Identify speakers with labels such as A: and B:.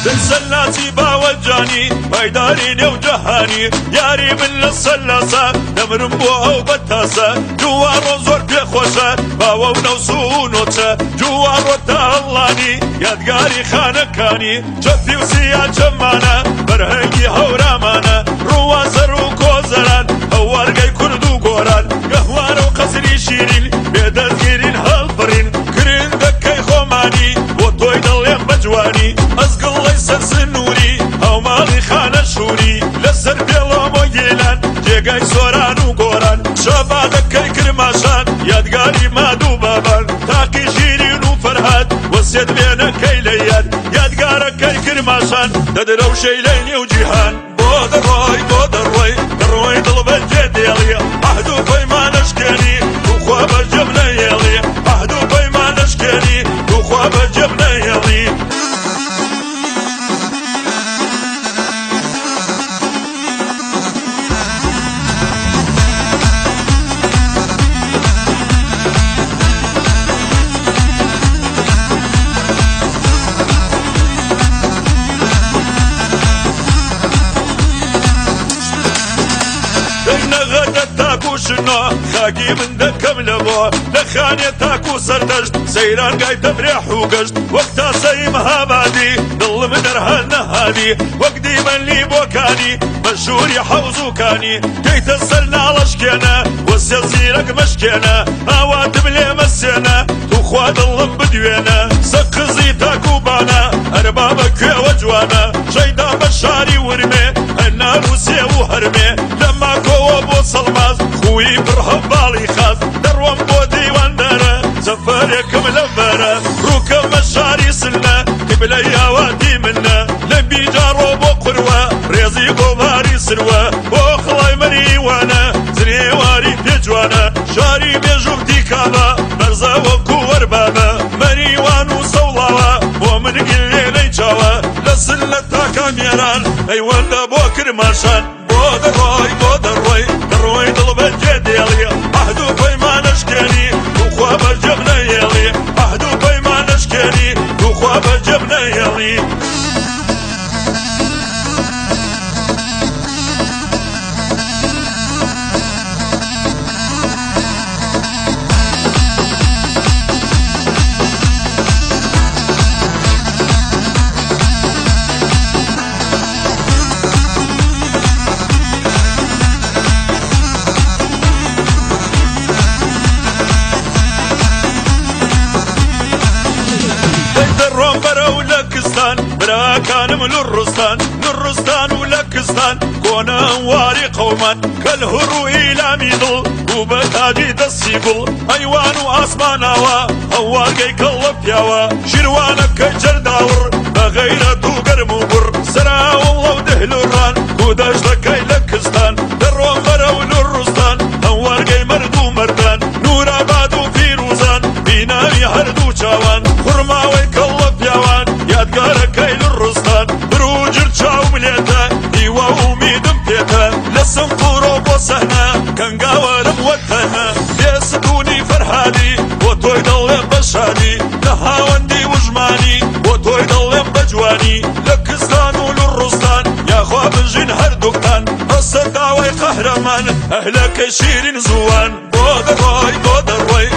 A: سلاتي باوجاني بايداري نيو جهاني ياري من للسلاسة نمرم بوها وبتاسة جوارو زور بيخوشة باو نوسونوشة جوارو تهلاني يادقاري خانكاني جفي وسيا جمانا برهنجي هورامانا روازر وكوزران هوارقاي كردو قوران قهوار وقصري شيرين بيدازقيرين هالبرين كرين دكاي خوماني وطوي دلين بجواني أزقل ليس سنوري أو مالي خانة شوري لسر بيلوم ويلان جيقاي سوران وقوران شابا دكاي كرماشان يادقاري مادو بابان تاقي شيرين وفرهاد وسيد بينا كيليات يادقارا كاي كرماشان ددرو شيليني وجيهان بود الروي الروي طلب الجديلي عهدو في ما نشكني وخواب الجبنة يلي عهدو في ما نشكني وخواب الجبنة يلي شنو خاقي من دكم لبو لخاني تاكو سردشت سيران قاي تفريح وقشت وقتا سيمها بادي ضل مدرها النهادي وقدي من لي بوكاني مشهوري حوزو كاني كي تسلنا لشكينا والسلسيرك مشكينا هواتب لي مسينا تخوا ضلم بدوينا سقزي تاكو بانا اربابك وجوانا شيدا بشاري ورمي النار وسيو هرمي لما كو ابو صلماز خوي برهب بالي خاف دروم بو ديوان دارا سفركم لفرا روكم مشاري سلنا قبليا وادي منا لبي جارو بو قروة ريزي قباري سروة وخلاي مري وانا زري واري بيجوانا شاري بيجوب ديكابا برزا وكو وربابا مري وانو صولاوا ومن قلي ليجاوا لسلنا تاكا ميران ايوان بو كرماشان بود الروي الروي طلب الجديلي عهدو في ما نشكني وخواب الجبنة يلي عهدو في ما نشكني وخواب الجبنة يلي برا كان من الرستان ولكستان كونا واري قوما كالهرو إلى ميضل وبتاجي دسيبل أيوان واسماناوا هواقي كاللب ياوا شروانك كجرداور بغيرتو قرموبر سرا والله ودهلوران كوداش لكي لكستان دروان برا وللرستان هواقي مردو مردان نورا بادو فيروزان بيناوي هردو شاوان خرماوي كاللب ياوان يادقارك الرستان بروجر تشاو مليتا ايوا وميدم بيتا لسنقورو بوسهنا كان قاورم وتهنا يسدوني فرحاني وطوي ضلم بشاني لهاوندي وجماني وطوي ضلم بجواني لكستان وللرستان يا خواب الجن هردوكتان الصداوي قهرمان اهلك شيرين زوان بود الروي